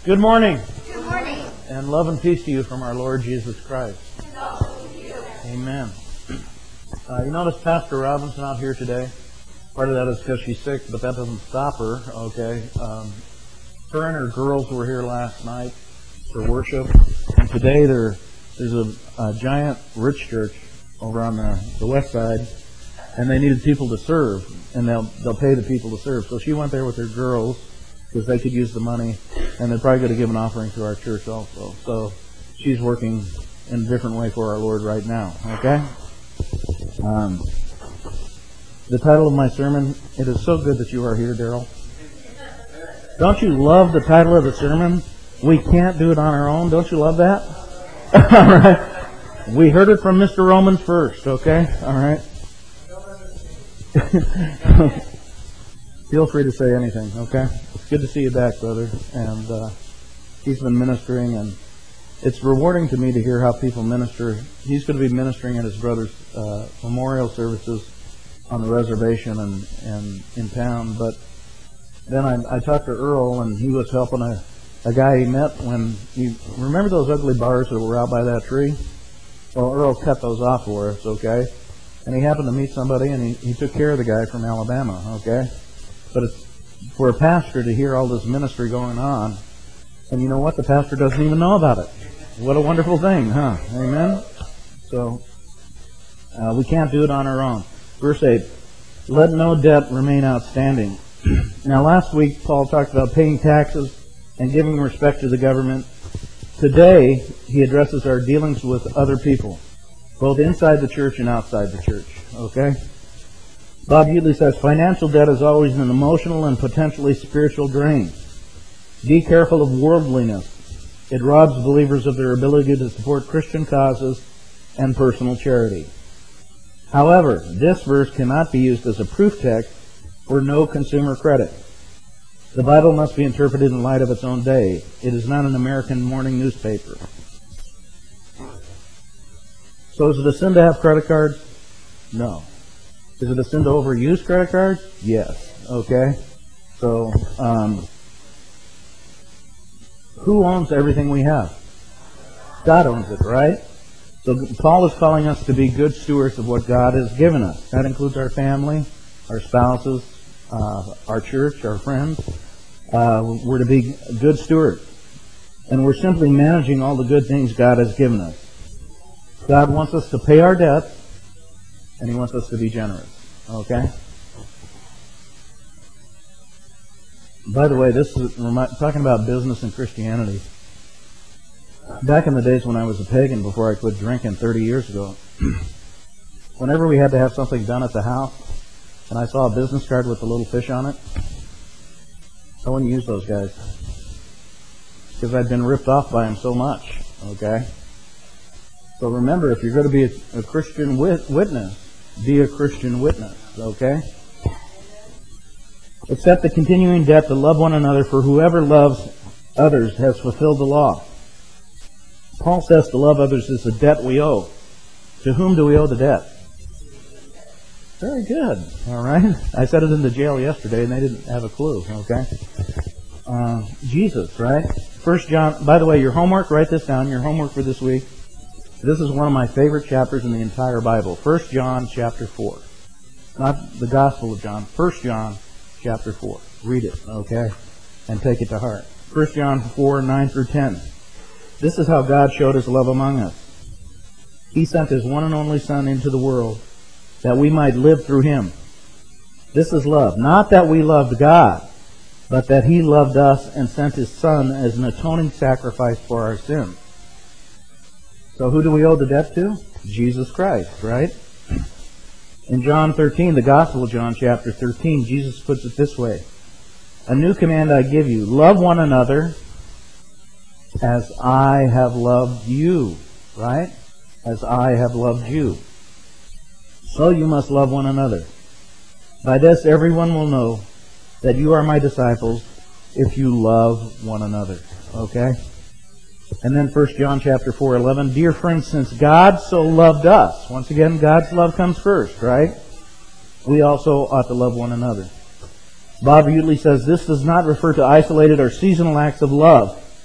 Good morning. Good morning. And love and peace to you from our Lord Jesus Christ. And also to you. Amen. You notice Pastor Robin's not here today. Part of that is because she's sick, but that doesn't stop her, okay? Her and her girls were here last night for worship. And today there's a giant rich church over on the west side, and they needed people to serve, and they'll pay the people to serve. So she went there with her girls because they could use the money, and they're probably going to give an offering to our church also. So she's working in a different way for our Lord right now, okay? The title of my sermon, It Is So Good That You Are Here, Daryl. Don't you love the title of the sermon? We can't do it on our own. Don't you love that? All right. We heard it from Mr. Romans first, okay? All right. Feel free to say anything, okay? It's good to see you back, brother. And he's been ministering, and it's rewarding to me to hear how people minister. He's going to be ministering at his brother's memorial services on the reservation and in town. But then I talked to Earl, and he was helping a guy he met when you remember those ugly bars that were out by that tree? Well, Earl cut those off for us, okay? And he happened to meet somebody, and he took care of the guy from Alabama, okay? But it's for a pastor to hear all this ministry going on, and you know what? The pastor doesn't even know about it. What a wonderful thing, huh? Amen? So, we can't do it on our own. Verse 8, let no debt remain outstanding. Now, last week, Paul talked about paying taxes and giving respect to the government. Today, he addresses our dealings with other people, both inside the church and outside the church. Okay? Bob Utley says, financial debt is always an emotional and potentially spiritual drain. Be careful of worldliness. It robs believers of their ability to support Christian causes and personal charity. However, this verse cannot be used as a proof text for no consumer credit. The Bible must be interpreted in light of its own day. It is not an American morning newspaper. So is it a sin to have credit cards? No. Is it a sin to overuse credit cards? Yes. Okay? So, who owns everything we have? God owns it, right? So Paul is calling us to be good stewards of what God has given us. That includes our family, our spouses, our church, our friends. We're to be good stewards. And we're simply managing all the good things God has given us. God wants us to pay our debt, and He wants us to be generous. Okay? By the way, this is talking about business and Christianity. Back in the days when I was a pagan, before I quit drinking 30 years ago, whenever we had to have something done at the house, and I saw a business card with a little fish on it, I wouldn't use those guys. Because I'd been ripped off by them so much. Okay? So remember, if you're going to be a Christian witness, be a Christian witness. Okay? Accept the continuing debt to love one another, for whoever loves others has fulfilled the law. Paul says to love others is a debt we owe. To whom do we owe the debt? Very good. All right. I said it in the jail yesterday, and they didn't have a clue. Okay. Jesus, right? 1 John. By the way, your homework. Write this down. Your homework for this week. This is one of my favorite chapters in the entire Bible. 1 John chapter 4. Not the Gospel of John. 1 John chapter 4. Read it. Okay, and take it to heart. 1 John 4, 9 through 10. This is how God showed His love among us. He sent His one and only Son into the world, that we might live through Him. This is love. Not that we loved God, but that He loved us and sent His Son as an atoning sacrifice for our sins. So who do we owe the debt to? Jesus Christ, right? In John 13, the Gospel of John chapter 13, Jesus puts it this way. A new command I give you, love one another as I have loved you, right? As I have loved you. So you must love one another. By this everyone will know that you are my disciples if you love one another. Okay? And then 1 John chapter 4:11, dear friends, since God so loved us, once again, God's love comes first, right? We also ought to love one another. Bob Utley says this does not refer to isolated or seasonal acts of love,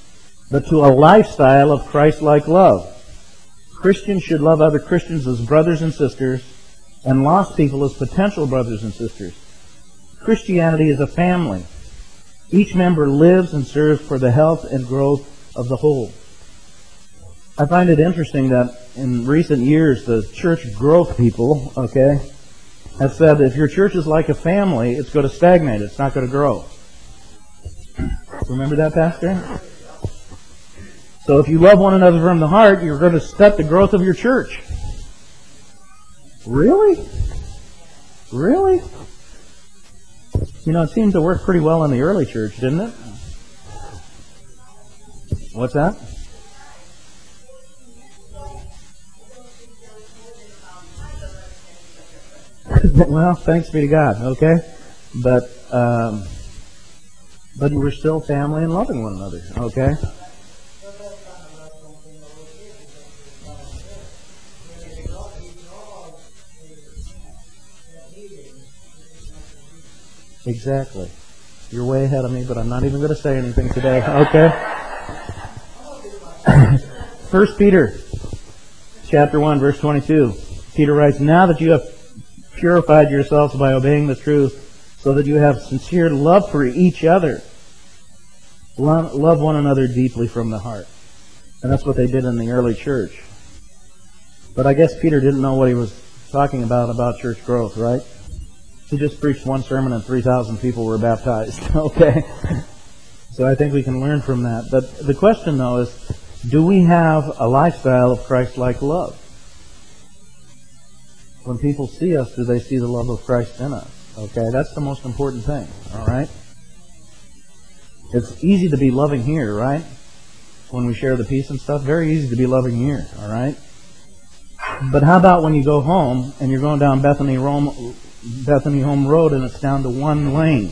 but to a lifestyle of Christ-like love. Christians should love other Christians as brothers and sisters, and lost people as potential brothers and sisters. Christianity is a family. Each member lives and serves for the health and growth of the whole. I find it interesting that in recent years, the church growth people, have said if your church is like a family, it's going to stagnate. It's not going to grow. Remember that, Pastor? So if you love one another from the heart, you're going to stunt the growth of your church. Really? Really? You know, it seemed to work pretty well in the early church, didn't it? What's that? Well, thanks be to God, okay? But you were still family and loving one another, okay? Exactly. You're way ahead of me, but I'm not even going to say anything today, okay? 1 Peter chapter 1, verse 22. Peter writes, "Now that you have purified yourselves by obeying the truth, so that you have sincere love for each other, love one another deeply from the heart." And that's what they did in the early church. But I guess Peter didn't know what he was talking about church growth, right? He just preached one sermon and 3,000 people were baptized, okay? So I think we can learn from that. But the question, though, is, do we have a lifestyle of Christ-like love? When people see us, do they see the love of Christ in us? Okay, that's the most important thing, all right? It's easy to be loving here, right? When we share the peace and stuff, very easy to be loving here, all right? But how about when you go home and you're going down Bethany Home Road and it's down to one lane?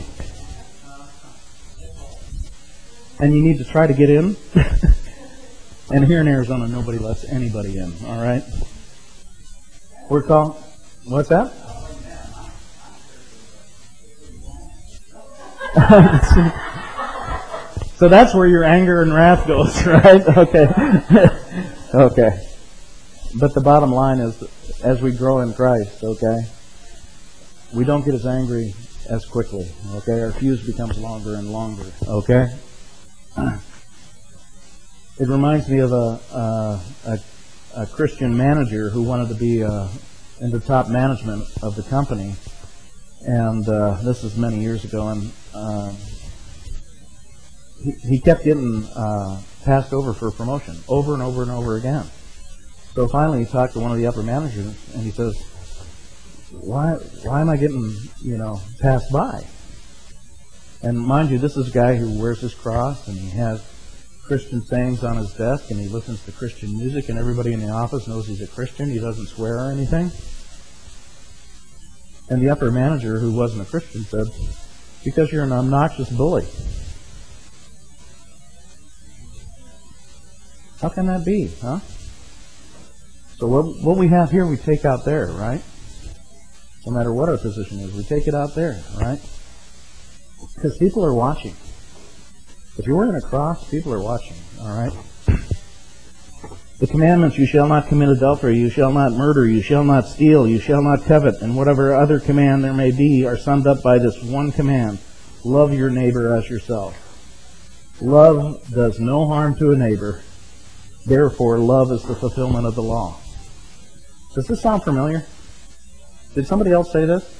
And you need to try to get in? And here in Arizona, nobody lets anybody in, all right? We're called... What's that? So that's where your anger and wrath goes, right? Okay. Okay. But the bottom line is, as we grow in Christ, okay, we don't get as angry as quickly, okay? Our fuse becomes longer and longer, okay? It reminds me of a Christian manager who wanted to be in the top management of the company, and this is many years ago, and he kept getting passed over for a promotion over and over and over again. So finally, he talked to one of the upper managers, and he says, "Why am I getting, passed by?" And mind you, this is a guy who wears his cross, and he has Christian sayings on his desk, and he listens to Christian music, and everybody in the office knows he's a Christian. He doesn't swear or anything. And the upper manager, who wasn't a Christian, said, "Because you're an obnoxious bully." How can that be, huh? So what we have here, we take out there, right? No matter what our position is, we take it out there, right? Because people are watching. If you're wearing a cross, people are watching, all right? The commandments, you shall not commit adultery, you shall not murder, you shall not steal, you shall not covet, and whatever other command there may be are summed up by this one command: love your neighbor as yourself. Love does no harm to a neighbor. Therefore, love is the fulfillment of the law. Does this sound familiar? Did somebody else say this?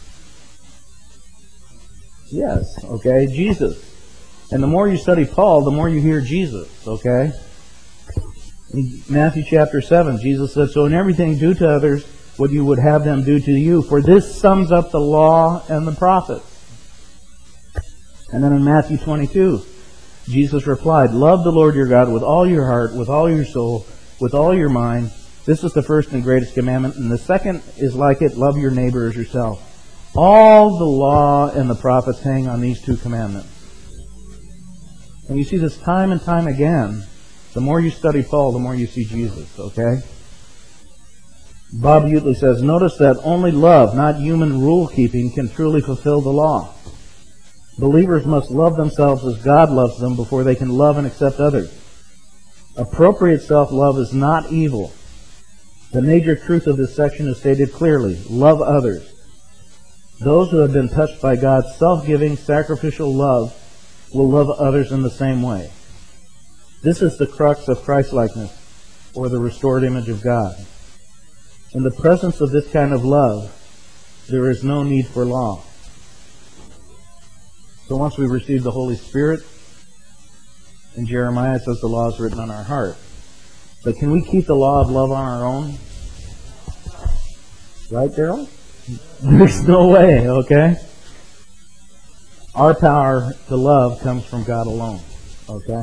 Yes, okay, Jesus. And the more you study Paul, the more you hear Jesus, okay? In Matthew chapter 7, Jesus said, "So in everything do to others what you would have them do to you, for this sums up the law and the prophets." And then in Matthew 22, Jesus replied, "Love the Lord your God with all your heart, with all your soul, with all your mind. This is the first and greatest commandment, and the second is like it, love your neighbor as yourself. All the law and the prophets hang on these two commandments." And you see this time and time again. The more you study Paul, the more you see Jesus, okay? Bob Utley says, "Notice that only love, not human rule-keeping, can truly fulfill the law. Believers must love themselves as God loves them before they can love and accept others. Appropriate self-love is not evil. The major truth of this section is stated clearly. Love others. Those who have been touched by God's self-giving, sacrificial love will love others in the same way. This is the crux of Christ-likeness, or the restored image of God. In the presence of this kind of love, there is no need for law. So once we receive the Holy Spirit, in Jeremiah it says the law is written on our heart. But can we keep the law of love on our own? Right, Daryl? There's no way, okay? Our power to love comes from God alone, okay?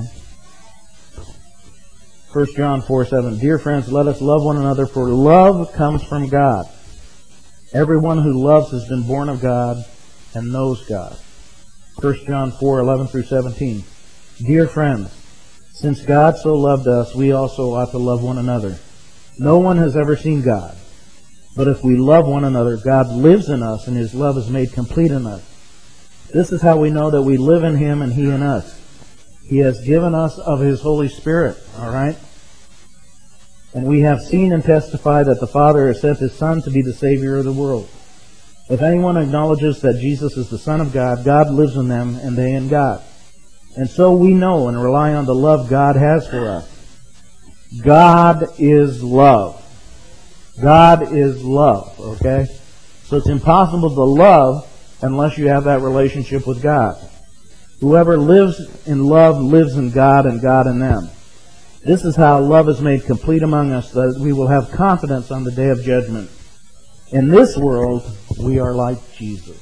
1 John 4:7. Dear friends, let us love one another, for love comes from God. Everyone who loves has been born of God and knows God. 1 John 4:11 through 17. Dear friends, since God so loved us, we also ought to love one another. No one has ever seen God. But if we love one another, God lives in us, and His love is made complete in us. This is how we know that we live in Him and He in us. He has given us of His Holy Spirit, all right? And we have seen and testified that the Father has sent His Son to be the Savior of the world. If anyone acknowledges that Jesus is the Son of God, God lives in them and they in God. And so we know and rely on the love God has for us. God is love. God is love, okay? So it's impossible to love unless you have that relationship with God. Whoever lives in love lives in God and God in them. This is how love is made complete among us, that we will have confidence on the day of judgment. In this world, we are like Jesus.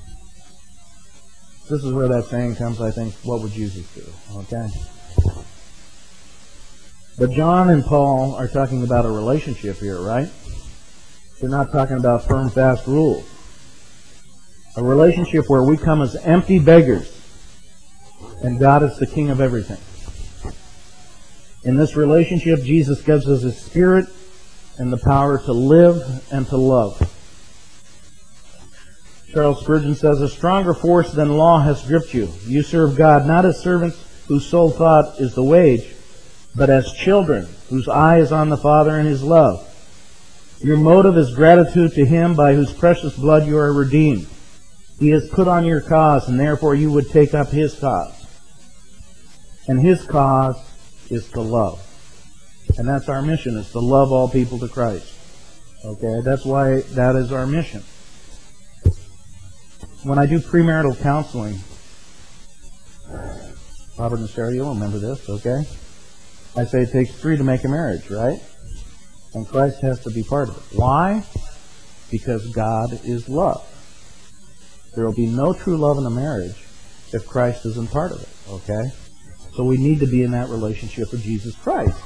This is where that saying comes, I think, what would Jesus do? Okay? But John and Paul are talking about a relationship here, right? They're not talking about firm, fast rules. A relationship where we come as empty beggars, and God is the King of everything. In this relationship, Jesus gives us His Spirit and the power to live and to love. Charles Spurgeon says, a stronger force than law has gripped you. You serve God not as servants whose sole thought is the wage, but as children whose eye is on the Father and His love. Your motive is gratitude to Him by whose precious blood you are redeemed. He has put on your cause, and therefore you would take up His cause. And His cause is to love. And that's our mission, is to love all people to Christ. Okay, that's why that is our mission. When I do premarital counseling, Robert and Sarah, you'll remember this, okay? I say it takes 3 to make a marriage, right? And Christ has to be part of it. Why? Because God is love. There will be no true love in a marriage if Christ isn't part of it, okay? So we need to be in that relationship with Jesus Christ.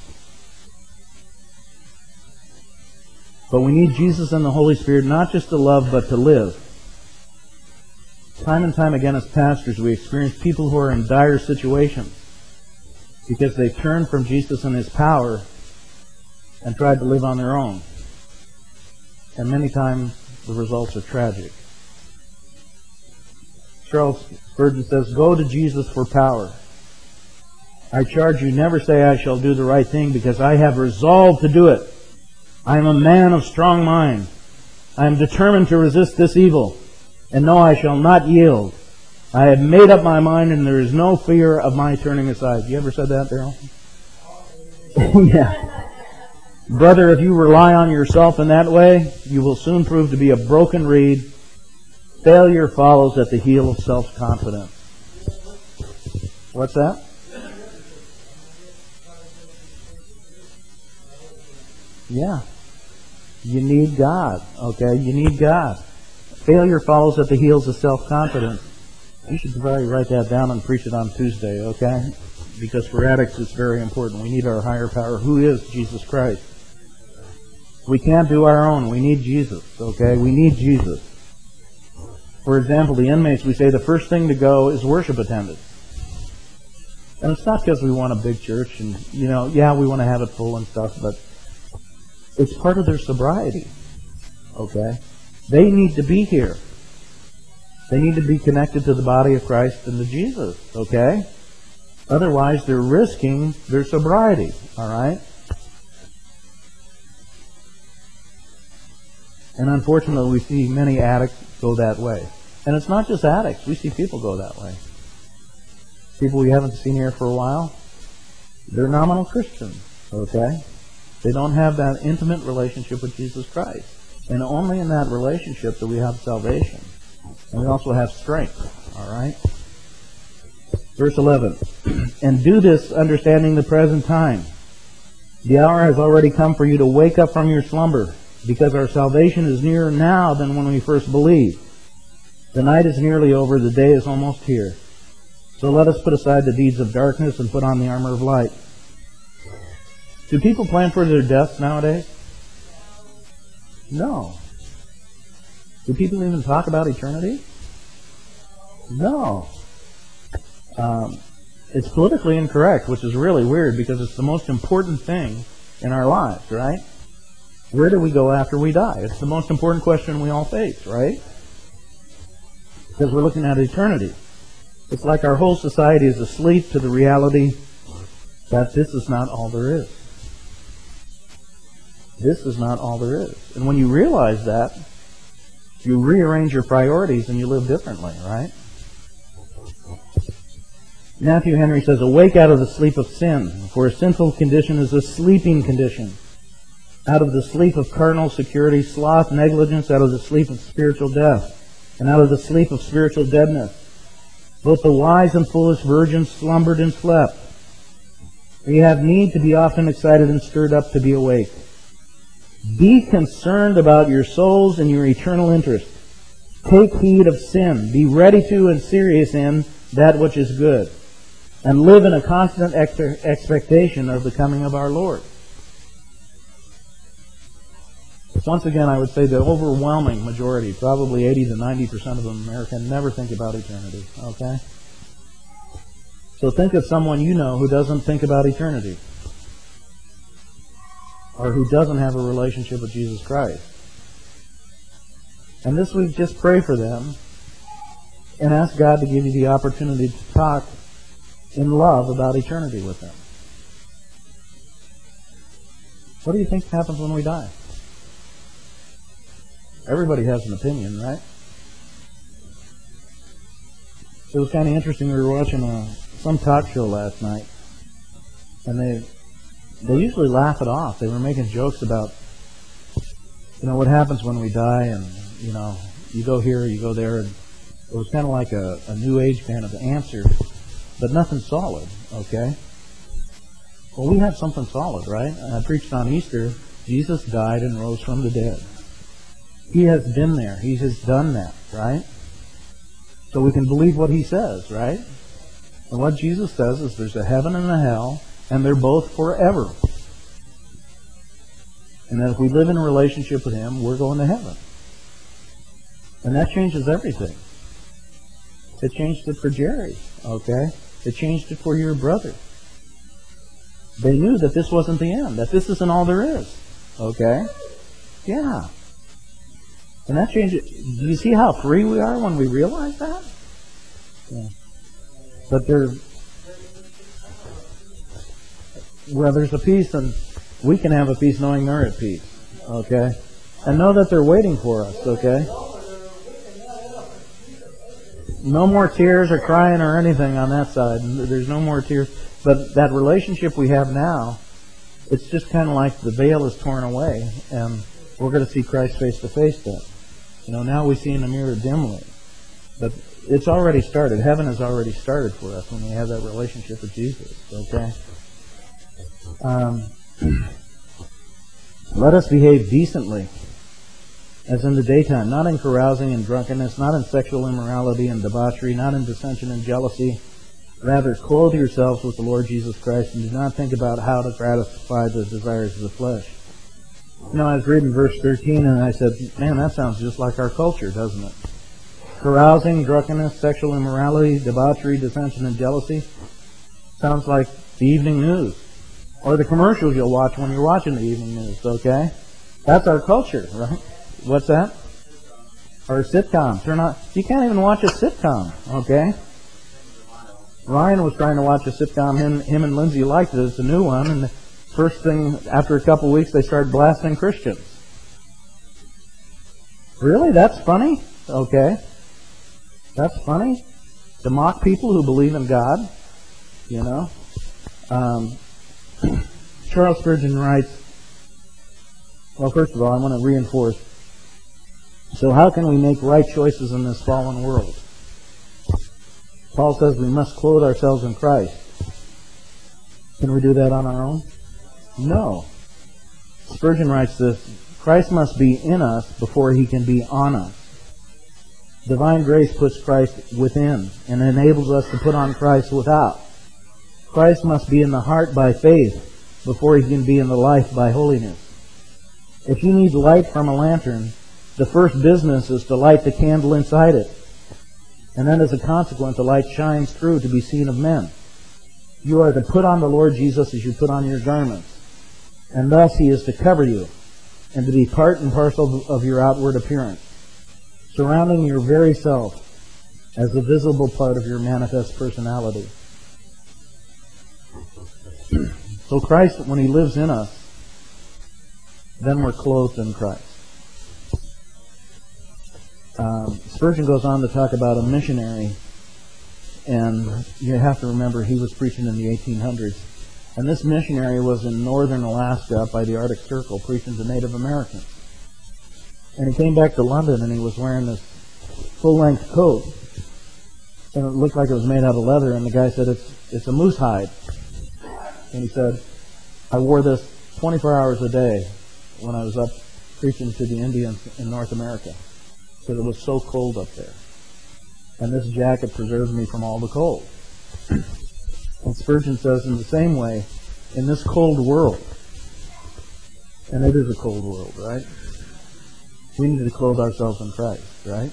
But we need Jesus and the Holy Spirit not just to love, but to live. Time and time again as pastors, we experience people who are in dire situations because they turned from Jesus and His power and tried to live on their own. And many times the results are tragic. Charles Spurgeon says, go to Jesus for power. I charge you, never say I shall do the right thing, because I have resolved to do it. I am a man of strong mind. I am determined to resist this evil, and no, I shall not yield. I have made up my mind, and there is no fear of my turning aside. You ever said that, Daryl? Yeah. Brother, if you rely on yourself in that way, you will soon prove to be a broken reed. Failure follows at the heel of self-confidence. What's that? Yeah. You need God, okay? You need God. Failure follows at the heels of self-confidence. You should probably write that down and preach it on Tuesday, okay? Because for addicts it's very important. We need our higher power. Who is Jesus Christ? We can't do our own. We need Jesus, okay? We need Jesus. For example, the inmates, we say the first thing to go is worship attendance. And it's not because we want a big church and, yeah, we want to have it full and stuff, but it's part of their sobriety, okay? They need to be here. They need to be connected to the body of Christ and to Jesus, okay? Otherwise, they're risking their sobriety, all right? And unfortunately, we see many addicts go that way. And it's not just addicts. We see people go that way. People we haven't seen here for a while, they're nominal Christians, okay? They don't have that intimate relationship with Jesus Christ. And only in that relationship do we have salvation. And we also have strength, all right? Verse 11, and do this understanding the present time. The hour has already come for you to wake up from your slumber, because our salvation is nearer now than when we first believed. The night is nearly over, the day is almost here. So let us put aside the deeds of darkness and put on the armor of light. Do people plan for their deaths nowadays? No. Do people even talk about eternity? No. It's politically incorrect, which is really weird because it's the most important thing in our lives, right? Where do we go after we die? It's the most important question we all face, right? Because we're looking at eternity. It's like our whole society is asleep to the reality that this is not all there is. This is not all there is. And when you realize that, you rearrange your priorities and you live differently, right? Matthew Henry says, awake out of the sleep of sin, for a sinful condition is a sleeping condition. Out of the sleep of carnal security, sloth, negligence, out of the sleep of spiritual death, and out of the sleep of spiritual deadness. Both the wise and foolish virgins slumbered and slept. You have need to be often excited and stirred up to be awake. Be concerned about your souls and your eternal interest. Take heed of sin. Be ready to and serious in that which is good. And live in a constant expectation of the coming of our Lord. Once again, I would say the overwhelming majority, probably 80 to 90% of America, never think about eternity. Okay? So think of someone you know who doesn't think about eternity. Or who doesn't have a relationship with Jesus Christ. And this week, just pray for them and ask God to give you the opportunity to talk in love about eternity with them. What do you think happens when we die? Everybody has an opinion, right? It was kind of interesting. We were watching some talk show last night, and they usually laugh it off. They were making jokes about, what happens when we die, and, you go here, you go there, and it was kind of like a New Age kind of answer, but nothing solid, okay? Well, we have something solid, right? I preached on Easter, Jesus died and rose from the dead. He has been there. He has done that, right? So we can believe what He says, right? And what Jesus says is there's a heaven and a hell, and they're both forever. And that if we live in a relationship with Him, we're going to heaven. And that changes everything. It changed it for Jerry, okay? It changed it for your brother. They knew that this wasn't the end, that this isn't all there is, okay? Yeah. And that changed it. Do you see how free we are when we realize that? Yeah. But there's a peace, and we can have a peace knowing they're at peace, okay? And know that they're waiting for us, okay? No more tears or crying or anything on that side. There's no more tears. But that relationship we have now, it's just kind of like the veil is torn away, and we're going to see Christ face to face then. Now we see in a mirror dimly. But it's already started. Heaven has already started for us when we have that relationship with Jesus, okay? Let us behave decently, as in the daytime, not in carousing and drunkenness, not in sexual immorality and debauchery, not in dissension and jealousy. Rather, clothe yourselves with the Lord Jesus Christ, and do not think about how to gratify the desires of the flesh. I was reading verse 13, and I said, man, that sounds just like our culture, doesn't it? Carousing, drunkenness, sexual immorality, debauchery, dissension, and jealousy. Sounds like the evening news. Or the commercials you'll watch when you're watching the evening news, okay? That's our culture, right? What's that? Or sitcoms. You can't even watch a sitcom, okay? Ryan was trying to watch a sitcom him and Lindsay liked it. It's a new one, and the first thing, after a couple weeks, they started blasting Christians. Really? That's funny? Okay. That's funny? To mock people who believe in God? You know? Charles Spurgeon writes, well, first of all, I want to reinforce, so how can we make right choices in this fallen world? Paul says we must clothe ourselves in Christ. Can we do that on our own? No. Spurgeon writes this, Christ must be in us before he can be on us. Divine grace puts Christ within and enables us to put on Christ without. Christ must be in the heart by faith before he can be in the life by holiness. If you need light from a lantern, the first business is to light the candle inside it. And then as a consequence, the light shines through to be seen of men. You are to put on the Lord Jesus as you put on your garments. And thus he is to cover you and to be part and parcel of your outward appearance, surrounding your very self as a visible part of your manifest personality. So Christ, when he lives in us, then we're clothed in Christ. Spurgeon goes on to talk about a missionary, and you have to remember he was preaching in the 1800s. And this missionary was in northern Alaska up by the Arctic Circle preaching to Native Americans. And he came back to London and he was wearing this full-length coat. And it looked like it was made out of leather, and the guy said, it's a moose hide. And he said, I wore this 24 hours a day when I was up preaching to the Indians in North America, because it was so cold up there. And this jacket preserved me from all the cold. And Spurgeon says, in the same way, in this cold world, and it is a cold world, right? We need to clothe ourselves in Christ, right?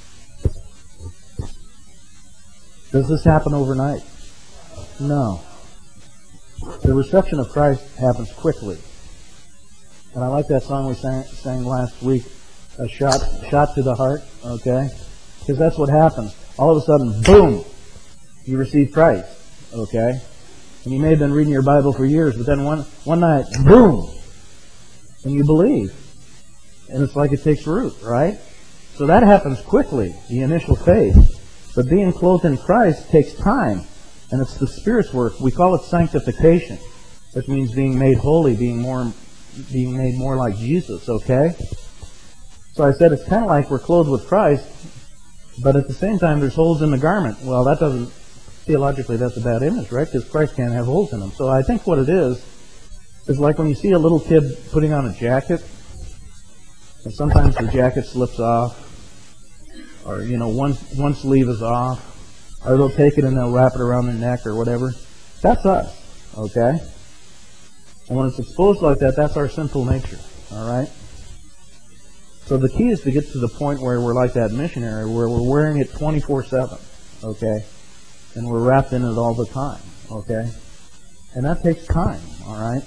Does this happen overnight? No. The reception of Christ happens quickly. And I like that song we sang last week, a shot to the heart, okay? Because that's what happens. All of a sudden, boom, you receive Christ, okay? And you may have been reading your Bible for years, but then one night, boom, and you believe. And it's like it takes root, right? So that happens quickly, the initial faith. But being clothed in Christ takes time. And it's the Spirit's work. We call it sanctification, which means being made holy, being made more like Jesus, okay? So I said it's kind of like we're clothed with Christ, but at the same time there's holes in the garment. Well, that doesn't, theologically that's a bad image, right? Because Christ can't have holes in him. So I think what it is like when you see a little kid putting on a jacket, and sometimes the jacket slips off, or, you know, one sleeve is off, or they'll take it and they'll wrap it around their neck or whatever. That's us, okay? And when it's exposed like that, that's our sinful nature, all right? So the key is to get to the point where we're like that missionary, where we're wearing it 24/7, okay? And we're wrapped in it all the time, okay? And that takes time, all right?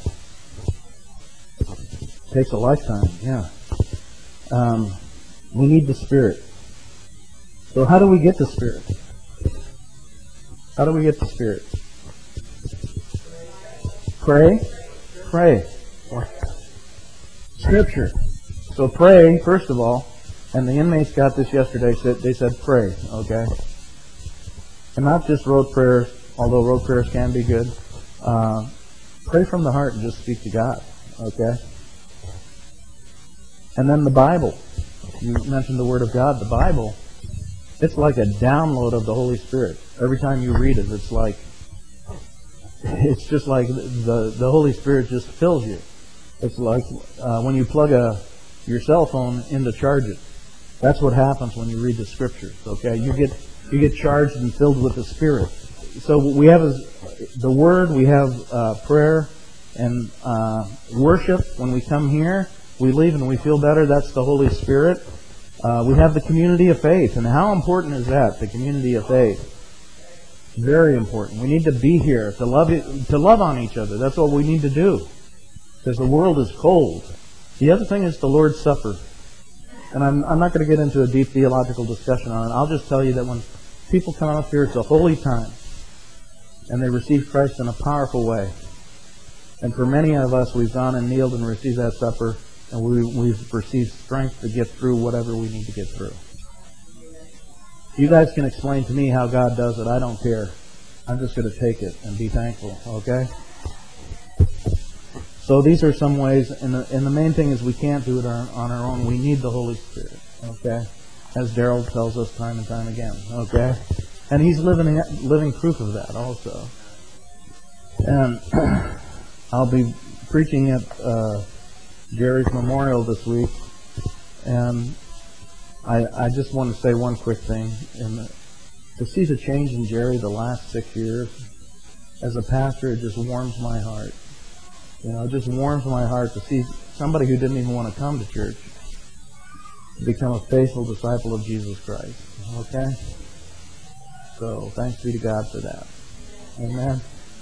It takes a lifetime, yeah. We need the Spirit. So how do we get the Spirit? How do we get the Spirit? Pray? Pray. Scripture. So pray, first of all, and the inmates got this yesterday, they said pray, okay? And not just rote prayers, although rote prayers can be good. Pray from the heart and just speak to God, okay? And then the Bible. You mentioned the Word of God. The Bible, it's like a download of the Holy Spirit. Every time you read it, it's just like the Holy Spirit just fills you. It's like when you plug your cell phone in to charge it. That's what happens when you read the Scriptures. Okay, you get charged and filled with the Spirit. So we have the Word, we have prayer and worship. When we come here, we leave and we feel better. That's the Holy Spirit. We have the community of faith, and how important is that? The community of faith. Very important. We need to be here to love on each other. That's what we need to do, because the world is cold. The other thing is the Lord's Supper, and I'm not going to get into a deep theological discussion on it. I'll just tell you that when people come up here, it's a holy time. and they received Christ in a powerful way. And for many of us, we've gone and kneeled and received that supper, and we've received strength to get through whatever we need to get through. You guys can explain to me how God does it. I don't care. I'm just going to take it and be thankful, okay? So these are some ways, and the main thing is we can't do it on our own. We need the Holy Spirit, okay? As Daryl tells us time and time again, okay? And he's living proof of that also. And I'll be preaching at Jerry's memorial this week, and I just want to say one quick thing. To see the change in Jerry the last 6 years, as a pastor, it just warms my heart. It just warms my heart to see somebody who didn't even want to come to church become a faithful disciple of Jesus Christ. Okay? So, thanks be to God for that. Amen.